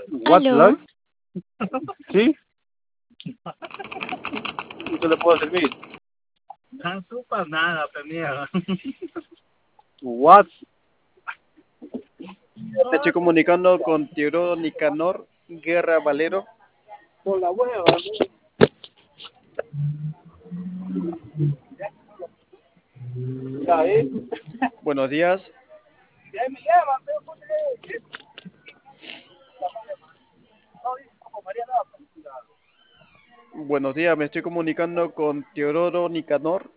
What Aló, luck? ¿Sí? ¿Y qué le puedo servir? Tan supa nada tenía. What? Me estoy comunicando con Teodoro Nicanor Guerra Valero. Por la hueva, Buenos días. ya me llaman, pero porque como María Nava. Buenos días, me estoy comunicando con Teodoro Nicanor.